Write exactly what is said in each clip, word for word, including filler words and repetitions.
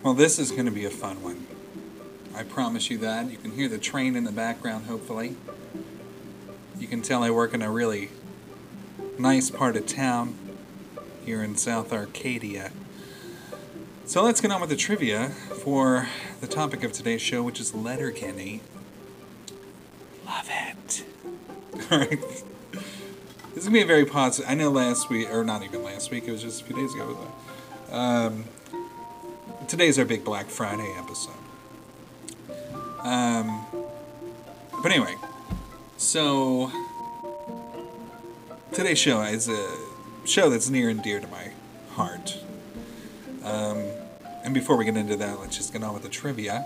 Well, this is going to be a fun one. I promise you that. You can hear the train in the background, hopefully. You can tell I work in a really nice part of town here in South Arcadia. So let's get on with the trivia for the topic of today's show, which is Letterkenny. Love it. Alright. This is going to be a very positive... I know last week, or not even last week, it was just a few days ago. Um, today's our big Black Friday episode. Um, but anyway, so today's show is a show that's near and dear to my heart. Um, and before we get into that, let's just get on with the trivia.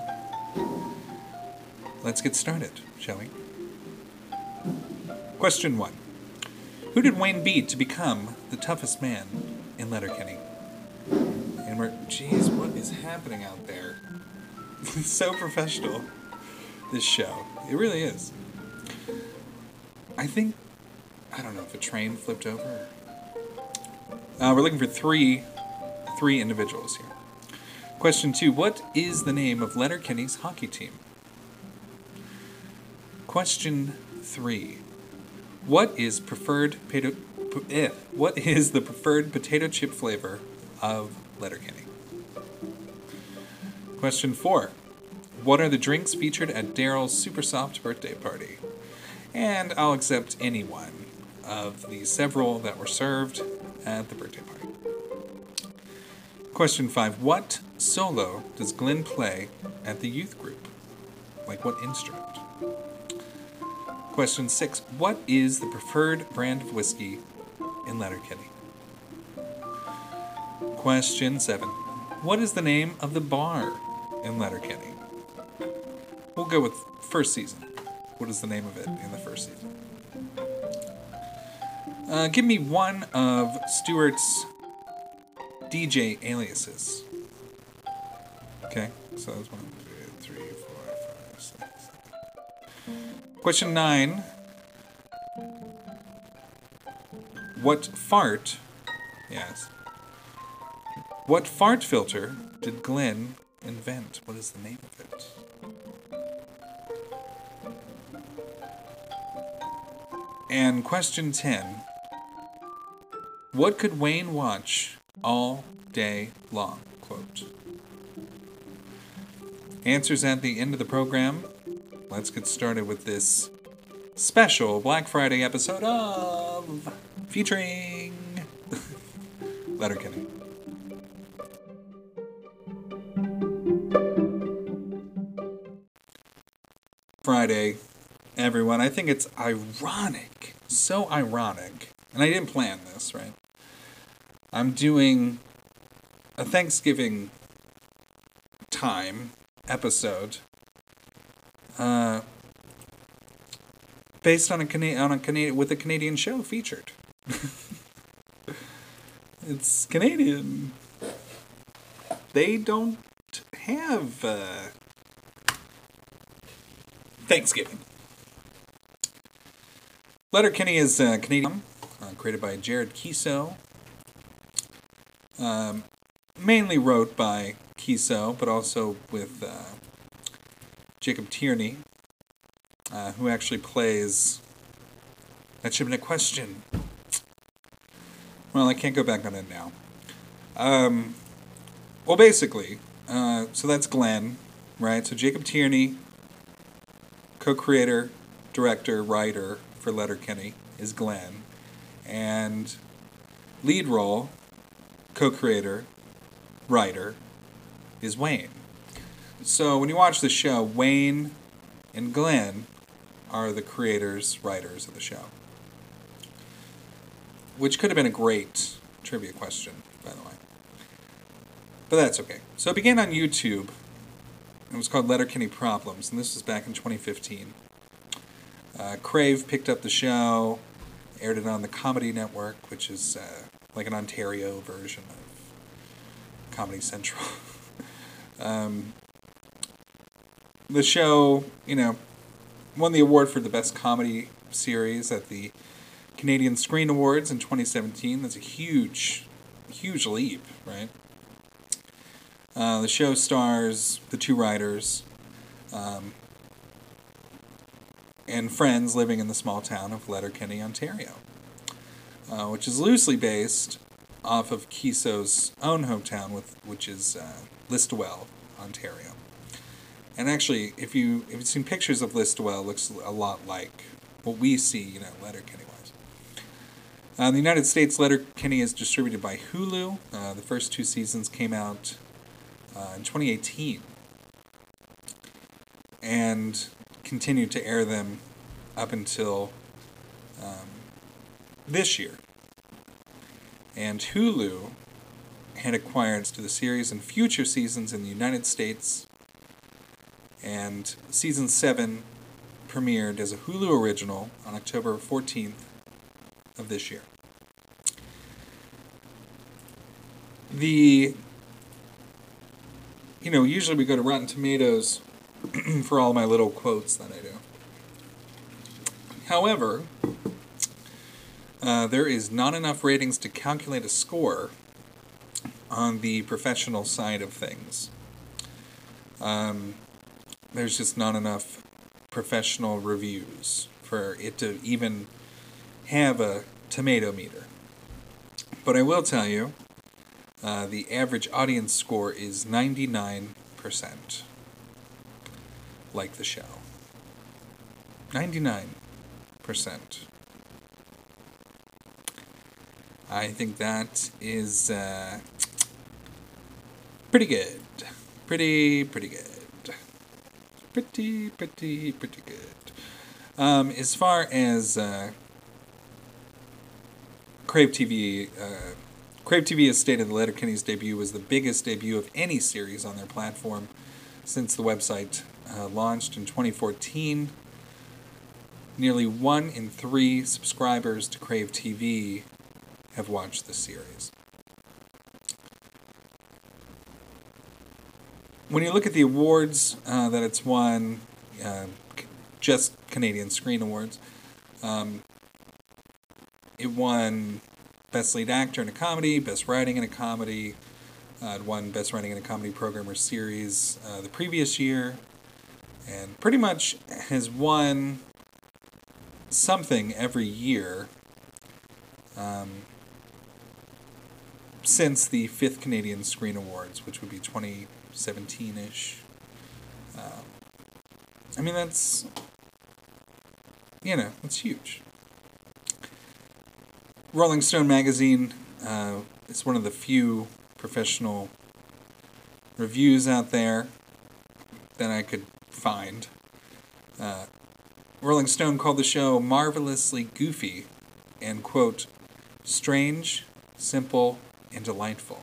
Let's get started, shall we? Question one. Who did Wayne beat to become the toughest man in Letterkenny? And we're, geez, what is happening out there? It's so professional, this show. It really is. I think, I don't know if a train flipped over. Uh, we're looking for three, three individuals here. Question two. What is the name of Letterkenny's hockey team? Question three. What is preferred potato, eh, what is the preferred potato chip flavor of Letterkenny? Question four. What are the drinks featured at Daryl's super soft birthday party? And I'll accept any one of the several that were served at the birthday party. Question five. What solo does Glenn play at the youth group? Like what instrument? Question six. What is the preferred brand of whiskey in Letterkenny? Question seven. What is the name of the bar in Letterkenny? We'll go with first season. What is the name of it in the first season? Uh, give me one of Stewart's D J aliases. Okay, so that's one, two, three, four, five, six, seven. Question nine. What fart, yes, what fart filter did Glenn invent? What is the name of it? And question ten. What could Wayne watch all day long? Quote. Answers at the end of the program. Let's get started with this special Black Friday episode of featuring Letterkenny. Friday, everyone. I think it's ironic, so ironic, and I didn't plan this, right? I'm doing a Thanksgiving time episode uh, based on a Cana- on a Canadian with a Canadian show featured. It's Canadian. They don't have uh, Thanksgiving. Letterkenny is uh, Canadian, uh, created by Jared Keeso. Um, mainly wrote by Keeso, but also with uh, Jacob Tierney, uh, who actually plays... That should have been a question. Well, I can't go back on it now. Um, well, basically, uh, so that's Glenn, right? So Jacob Tierney, co-creator, director, writer for Letterkenny, is Glenn. And lead role, co-creator, writer, is Wayne. So when you watch the show, Wayne and Glenn are the creators, writers of the show. Which could have been a great trivia question, by the way. But that's okay. So it began on YouTube. It was called Letterkenny Problems, and this was back in twenty fifteen. Uh, Crave picked up the show, aired it on the Comedy Network, which is uh, like an Ontario version of Comedy Central. um, the show, you know, won the award for the best comedy series at the Canadian Screen Awards in twenty seventeen. That's a huge, huge leap, right? Uh, the show stars the two writers um, and friends living in the small town of Letterkenny, Ontario, uh, which is loosely based off of Kiso's own hometown, with, which is uh, Listowel, Ontario. And actually, if, you, if you've seen pictures of Listowel, it looks a lot like what we see, you know, Letterkenny-wise. Uh, in the United States, Letterkenny is distributed by Hulu. Uh, the first two seasons came out uh, in twenty eighteen. And continued to air them up until um, this year. And Hulu had acquired to the series and future seasons in the United States. And season seven premiered as a Hulu original on October fourteenth of this year. The, you know, usually we go to Rotten Tomatoes for all my little quotes that I do. However, uh, there is not enough ratings to calculate a score on the professional side of things. Um, there's just not enough professional reviews for it to even have a tomato meter. But I will tell you, uh, the average audience score is ninety-nine percent. Like the show. ninety-nine percent. I think that is uh, pretty good. Pretty, pretty good. Pretty, pretty, pretty good. Um, as far as uh, Crave T V, uh, Crave T V has stated that Letterkenny's debut was the biggest debut of any series on their platform since the website uh, launched in twenty fourteen. Nearly one in three subscribers to Crave T V have watched the series. When you look at the awards uh, that it's won, uh, just Canadian Screen Awards, um, it won Best Lead Actor in a Comedy, Best Writing in a Comedy. Uh, it won Best Writing in a Comedy Program or Series uh, the previous year, and pretty much has won something every year um, since the fifth Canadian Screen Awards, which would be twenty seventeen-ish. Um, I mean, that's, you know, that's huge. Rolling Stone magazine uh, is one of the few professional reviews out there that I could find. Uh, Rolling Stone called the show marvelously goofy and, quote, strange, simple, and delightful.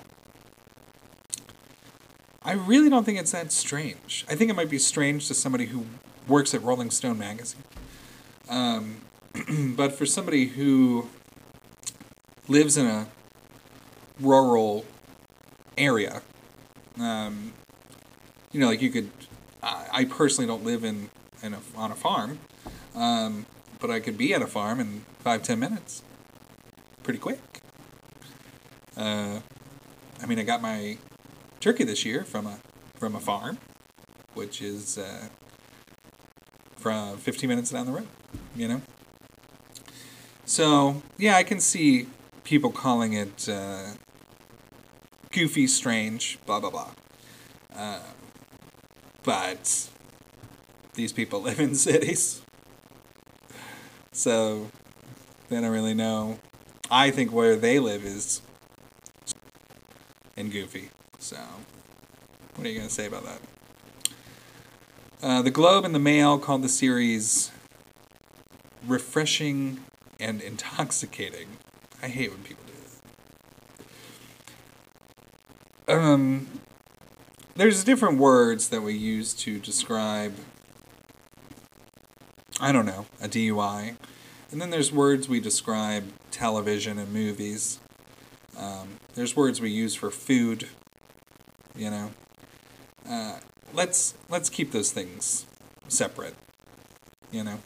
I really don't think it's that strange. I think it might be strange to somebody who works at Rolling Stone magazine. Um, but for somebody who lives in a rural area, um, you know, like you could, I, I personally don't live in, in a, on a farm, um, but I could be at a farm in five, ten minutes. Pretty quick. Uh, I mean, I got my turkey this year from a from a farm, which is uh, from fifteen minutes down the road, you know? So, yeah, I can see people calling it uh, goofy, strange, blah, blah, blah. Uh, but these people live in cities, so they don't really know. I think where they live is and goofy. So, what are you going to say about that? Uh, the Globe and the Mail called the series refreshing and intoxicating. I hate when people do that. Um, there's different words that we use to describe, I don't know, a D U I. And then there's words we describe television and movies. Um, there's words we use for food. You know, uh, let's let's keep those things separate. You know,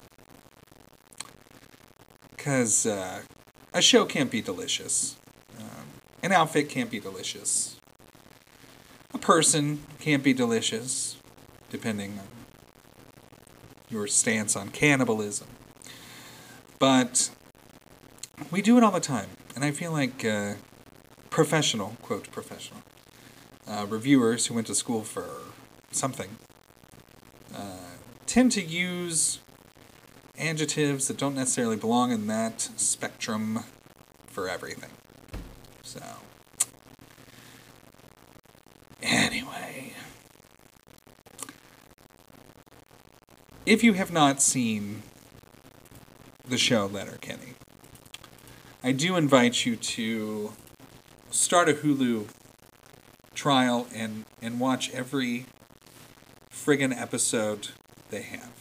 because uh, a show can't be delicious, um, an outfit can't be delicious, a person can't be delicious, depending on your stance on cannibalism. But we do it all the time, and I feel like uh, professional, quote, professional, uh, reviewers who went to school for something uh, tend to use adjectives that don't necessarily belong in that spectrum for everything. So, anyway, if you have not seen the show Letterkenny, I do invite you to start a Hulu trial and, and watch every friggin' episode they have.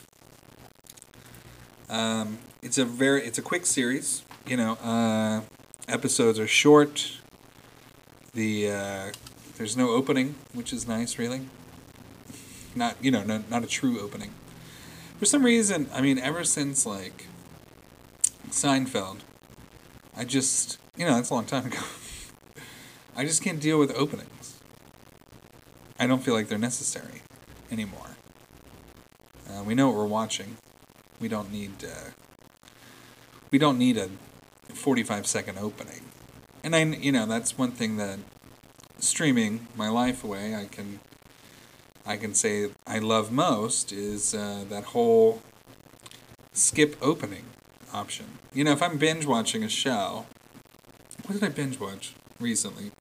Um, it's a very, it's a quick series. You know, uh, episodes are short. The uh, there's no opening, which is nice, really. Not, you know, no, not a true opening. For some reason, I mean, ever since like Seinfeld, I just, you know, that's a long time ago. I just can't deal with openings. I don't feel like they're necessary anymore. Uh, we know what we're watching. We don't need uh, we don't need a forty-five second opening. And I, you know, that's one thing that streaming my life away, I can I can say I love most is uh, that whole skip opening option. You know, if I'm binge watching a show, what did I binge watch recently?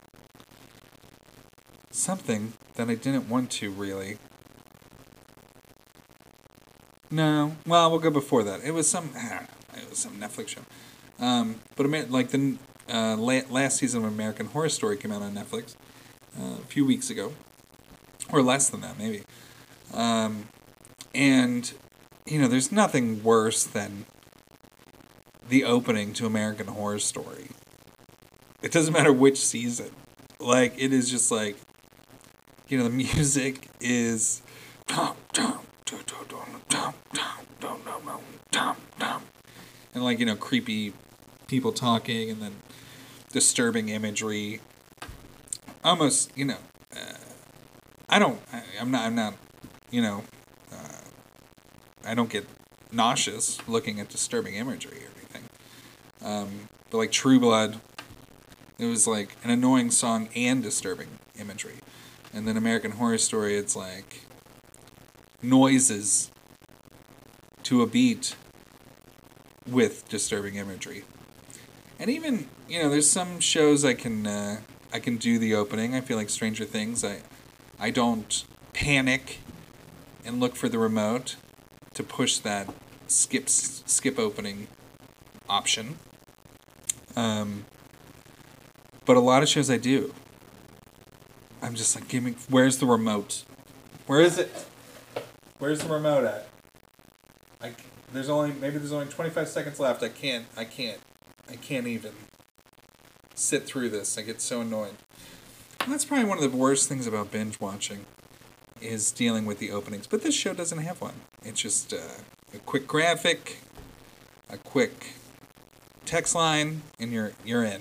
Something that I didn't want to really. No, well, we'll go before that. It was some, I don't know, it was some Netflix show. Um, but like the uh, last season of American Horror Story came out on Netflix uh, a few weeks ago, or less than that, maybe. Um, and you know, there's nothing worse than the opening to American Horror Story. It doesn't matter which season. Like, it is just like, you know, the music is and like, you know, creepy people talking and then disturbing imagery. Almost, you know, uh, I don't, I, I'm not, I'm not, you know, uh, I don't get nauseous looking at disturbing imagery or anything. Um, but like True Blood, it was like an annoying song and disturbing imagery. And then American Horror Story, it's like noises to a beat with disturbing imagery. And even, you know, there's some shows I can uh, I can do the opening. I feel like Stranger Things. I I don't panic and look for the remote to push that skip skip opening option. Um, but a lot of shows I do. I'm just like, give me, where's the remote? Where is it? Where's the remote at? I, there's only, maybe there's only twenty-five seconds left. I can't, I can't, I can't even sit through this. I get so annoyed. And that's probably one of the worst things about binge watching is dealing with the openings. But this show doesn't have one. It's just uh, a quick graphic, a quick text line, and you're you're in.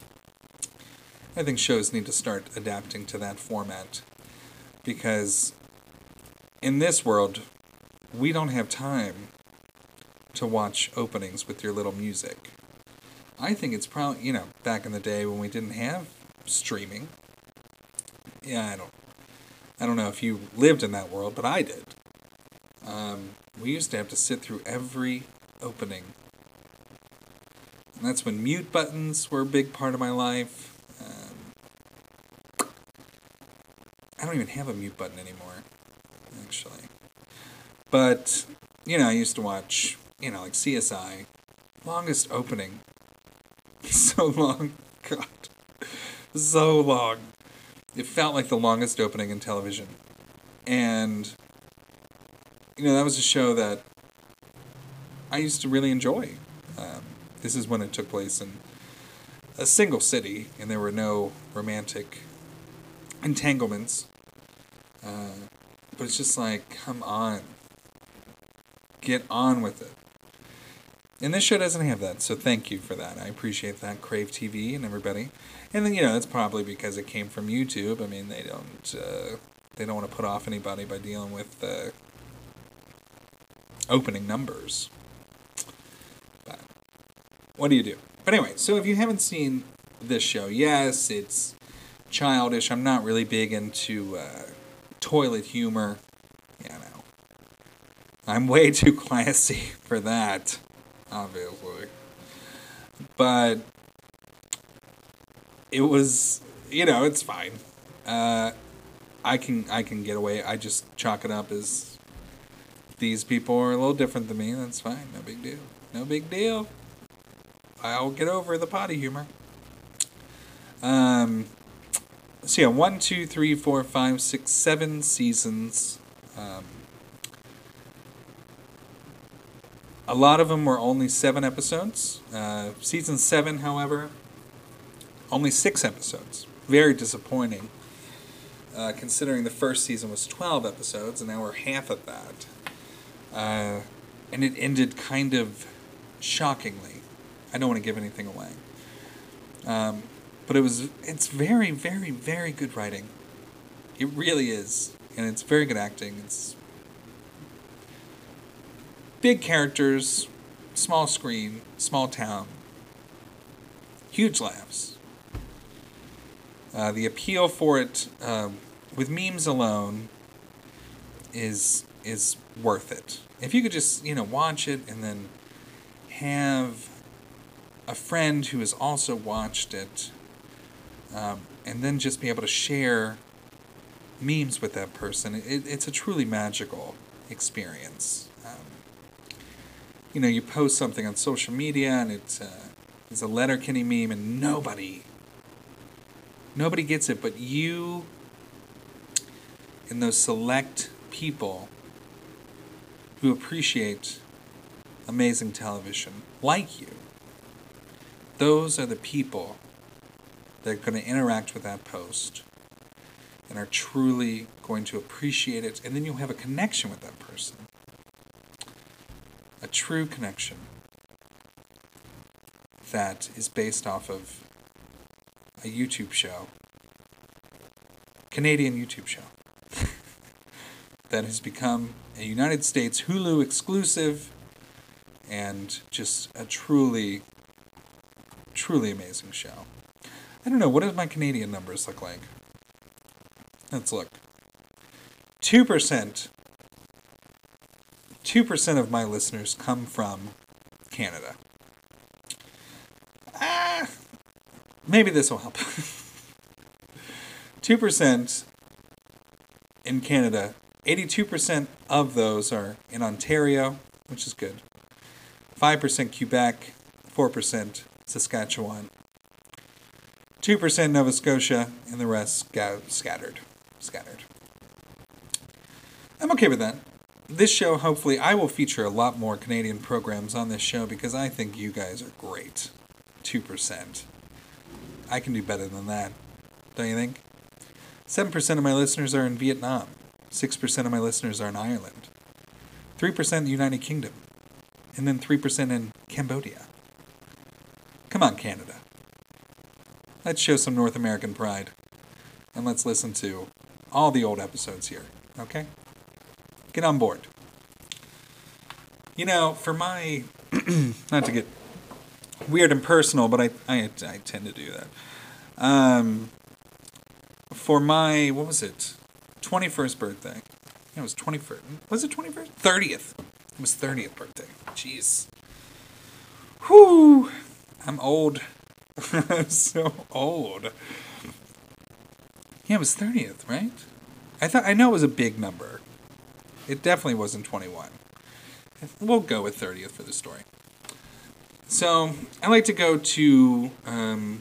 I think shows need to start adapting to that format because in this world, we don't have time to watch openings with your little music. I think it's probably, you know, back in the day when we didn't have streaming. Yeah, I don't, I don't know if you lived in that world, but I did. Um, we used to have to sit through every opening. And that's when mute buttons were a big part of my life. Um, I don't even have a mute button anymore, actually. But, you know, I used to watch, you know, like C S I. Longest opening. So long. God. So long. It felt like the longest opening in television. And, you know, that was a show that I used to really enjoy. Um, this is when it took place in a single city, and there were no romantic entanglements. Uh, but it's just like, come on. Get on with it. And this show doesn't have that, so thank you for that. I appreciate that, Crave T V and everybody. And then, you know, that's probably because it came from YouTube. I mean, they don't uh, they don't want to put off anybody by dealing with uh, opening numbers. But what do you do? But anyway, so if you haven't seen this show, yes, it's childish. I'm not really big into uh, toilet humor. You know, I'm way too classy for that. Obviously. But it was, you know, it's fine. Uh, I can I can get away. I just chalk it up as these people are a little different than me. That's fine. No big deal. No big deal. I'll get over the potty humor. Um, so yeah, one, two, three, four, five, six, seven seasons. Um, A lot of them were only seven episodes. Uh, season seven, however, only six episodes. Very disappointing, uh, considering the first season was twelve episodes, and now we're half of that. Uh, and it ended kind of shockingly. I don't want to give anything away. Um, but it was it's very, very, very good writing. It really is. And it's very good acting. It's big characters, small screen, small town, huge laughs. Uh, the appeal for it, um, with memes alone, is is worth it. If you could just, you know, watch it and then have a friend who has also watched it, um, and then just be able to share memes with that person, it, it's a truly magical experience. Um, You know, you post something on social media and it's, uh, it's a Letterkenny meme and nobody, nobody gets it, but you and those select people who appreciate amazing television, like you, those are the people that are going to interact with that post and are truly going to appreciate it, and then you'll have a connection with that person. A true connection that is based off of a YouTube show, Canadian YouTube show, that has become a United States Hulu exclusive and just a truly, truly amazing show. I don't know, what does my Canadian numbers look like? Let's look. two percent two percent of my listeners come from Canada. Ah, maybe this will help. two percent in Canada. eighty-two percent of those are in Ontario, which is good. five percent Quebec, four percent Saskatchewan, two percent Nova Scotia, and the rest sca- scattered. Scattered. I'm okay with that. This show, hopefully, I will feature a lot more Canadian programs on this show because I think you guys are great. two percent. I can do better than that. Don't you think? seven percent of my listeners are in Vietnam. six percent of my listeners are in Ireland. three percent in the United Kingdom. And then three percent in Cambodia. Come on, Canada. Let's show some North American pride. And let's listen to all the old episodes here. Okay? Get on board. You know, for my... not to get weird and personal, but I, I, I tend to do that. Um, for my... What was it? twenty-first birthday. It was twenty-first. Was it twenty-first? thirtieth. It was thirtieth birthday. Jeez. Whew. I'm old. I'm so old. Yeah, it was thirtieth, right? I thought I know it was a big number. It definitely wasn't twenty-one. We'll go with thirtieth for the story. So, I like to go to... Um,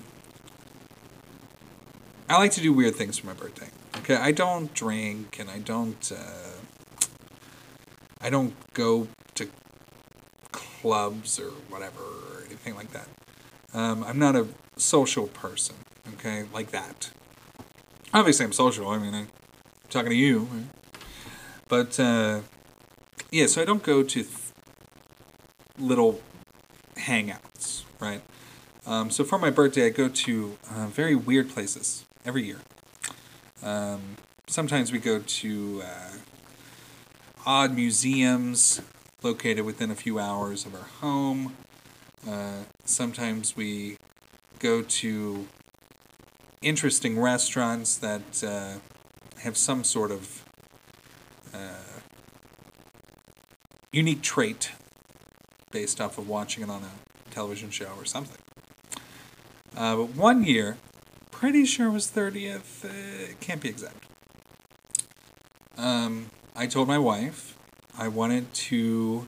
I like to do weird things for my birthday. Okay, I don't drink, and I don't... Uh, I don't go to clubs or whatever, or anything like that. Um, I'm not a social person, okay, like that. Obviously, I'm social. I mean, I'm talking to you. Right? But, uh, yeah, so I don't go to th- little hangouts, right? Um, so for my birthday, I go to uh, very weird places every year. Um, sometimes we go to uh, odd museums located within a few hours of our home. Uh, sometimes we go to interesting restaurants that uh, have some sort of uh, unique trait based off of watching it on a television show or something. Uh, but one year, pretty sure it was thirtieth, uh, it can't be exact. Um, I told my wife I wanted to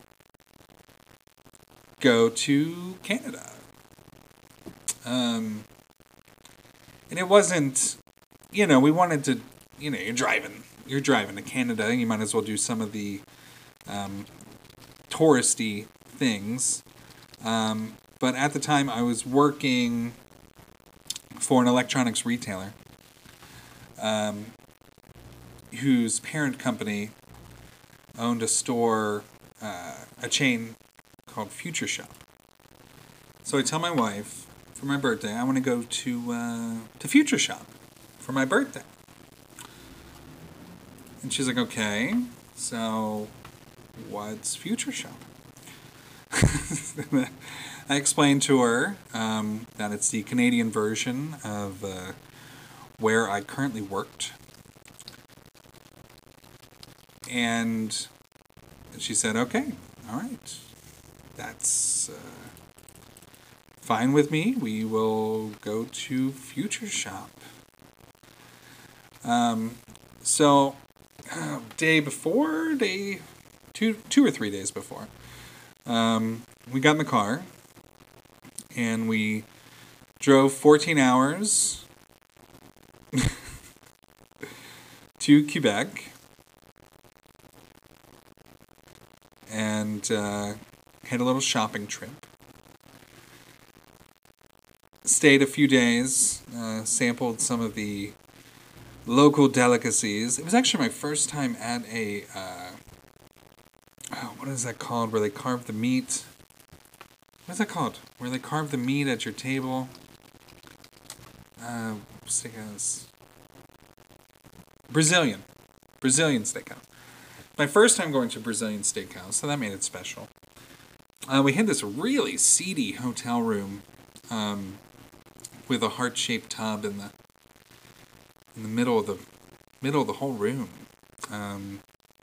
go to Canada. Um, and it wasn't, you know, we wanted to, you know, you're driving, you're driving to Canada, you might as well do some of the um, touristy things. Um, but at the time, I was working for an electronics retailer um, whose parent company owned a store, uh, a chain called Future Shop. So I tell my wife, for my birthday, I want to go to uh, to Future Shop for my birthday. And she's like, okay, so what's Future Shop? I explained to her um, that it's the Canadian version of uh, where I currently worked. And she said, okay, all right, that's uh, fine with me. We will go to Future Shop. Um, so, uh, day before, day, two, two or three days before, um, we got in the car, and we drove fourteen hours to Quebec, and uh, had a little shopping trip. Stayed a few days, uh, sampled some of the local delicacies. It was actually my first time at a, uh, oh, what is that called, where they carve the meat? What is that called? Where they carve the meat at your table? Uh, steakhouse. Brazilian. Brazilian steakhouse. My first time going to a Brazilian steakhouse, so that made it special. Uh, we had this really seedy hotel room um, with a heart-shaped tub in the in the middle of the middle of the whole room. Um,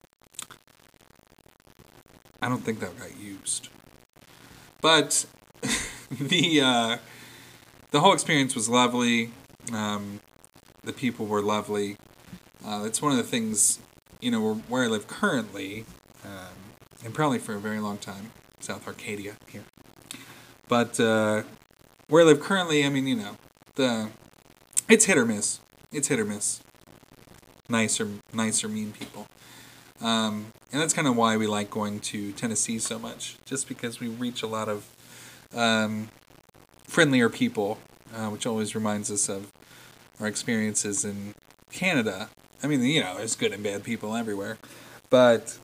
I don't think that got used, but the uh, the whole experience was lovely. Um, the people were lovely. Uh, it's one of the things, you know, where, where I live currently, um, and probably for a very long time, South Arcadia here. But uh, where I live currently, I mean, you know, the it's hit or miss. It's hit or miss. Nice or nice or mean people. Um, and that's kind of why we like going to Tennessee so much, just because we reach a lot of um, friendlier people, uh, which always reminds us of our experiences in Canada. I mean, you know, there's good and bad people everywhere, but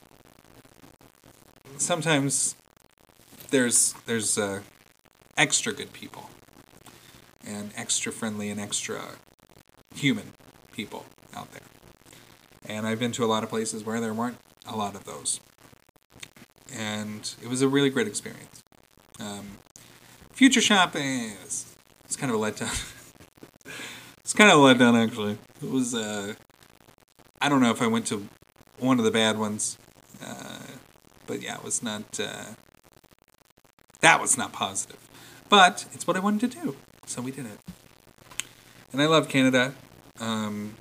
sometimes there's there's uh, extra good people, and extra friendly and extra human people out there. And I've been to a lot of places where there weren't a lot of those. And it was a really great experience. Um, Future Shop is it's kind of a letdown. It's kind of a letdown, actually. It was, uh, I don't know if I went to one of the bad ones. Uh, but yeah, it was not, uh, that was not positive. But it's what I wanted to do. So we did it. And I love Canada. Um,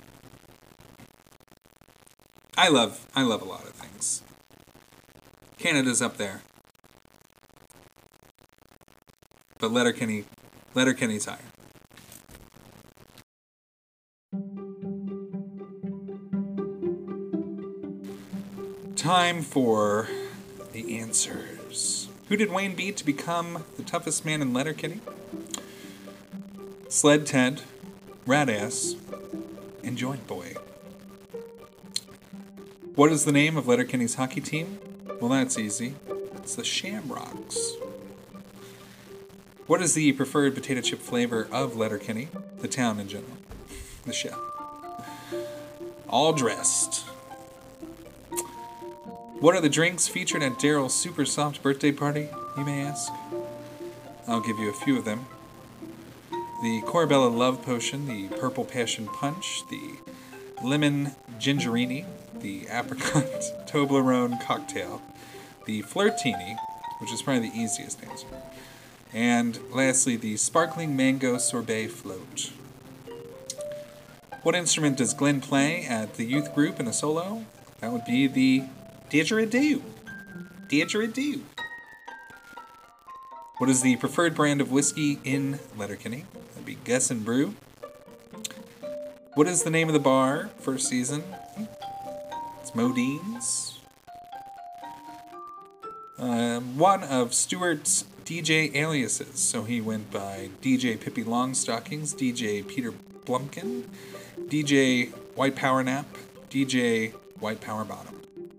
I love I love a lot of things. Canada's up there. But Letterkenny Letterkenny's higher. Time for the answers. Who did Wayne beat to become the toughest man in Letterkenny? Sled Ted, Radass, and Joint Boy. What is the name of Letterkenny's hockey team? Well, that's easy. It's the Shamrocks. What is the preferred potato chip flavor of Letterkenny? The town in general. The show. All dressed. What are the drinks featured at Daryl's super soft birthday party, you may ask? I'll give you a few of them. The Corabella Love Potion, the Purple Passion Punch, the Lemon Gingerini, the Apricot Toblerone Cocktail, the Flirtini, which is probably the easiest answer, and lastly, the Sparkling Mango Sorbet Float. What instrument does Glenn play at the youth group in a solo? That would be the didgeridoo. Didgeridoo. What is the preferred brand of whiskey in Letterkenny? That'd be Guess and Brew. What is the name of the bar, first season? It's Modine's. Um, one of Stewart's D J aliases. So he went by D J Pippi Longstockings, D J Peter Blumpkin, D J White Power Nap, D J White Power Bottom.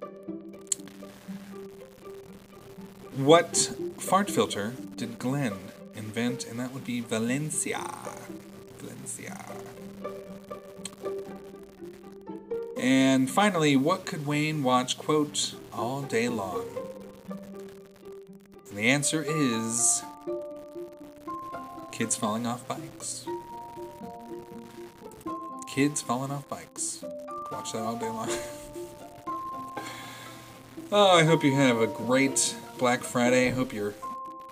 What fart filter did Glenn invent? And that would be Valencia. Valencia. And finally, what could Wayne watch, quote, all day long? And the answer is kids falling off bikes. Kids falling off bikes. Watch that all day long. Oh, I hope you have a great Black Friday. I hope you're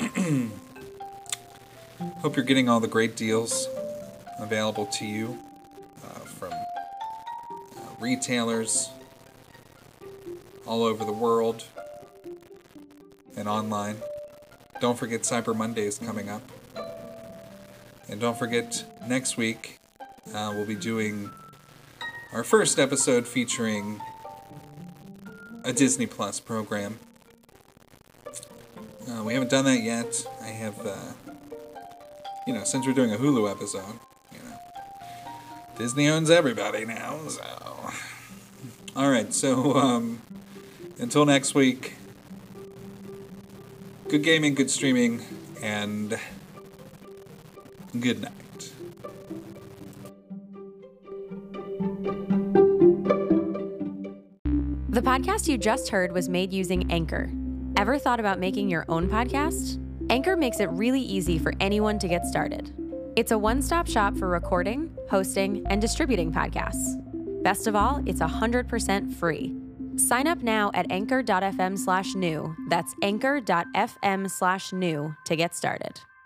hope you're getting all the great deals available to you uh, from uh, retailers all over the world and online. Don't forget Cyber Monday is coming up. And don't forget, next week uh, we'll be doing our first episode featuring a Disney Plus program. Uh, we haven't done that yet. I have, uh, you know, since we're doing a Hulu episode, you know, Disney owns everybody now, so. Alright, so, um, until next week, good gaming, good streaming, and good night. The podcast you just heard was made using Anchor. Ever thought about making your own podcast? Anchor makes it really easy for anyone to get started. It's a one-stop shop for recording, hosting, and distributing podcasts. Best of all, it's one hundred percent free. Sign up now at anchor.fm slash new. That's anchor.fm slash new to get started.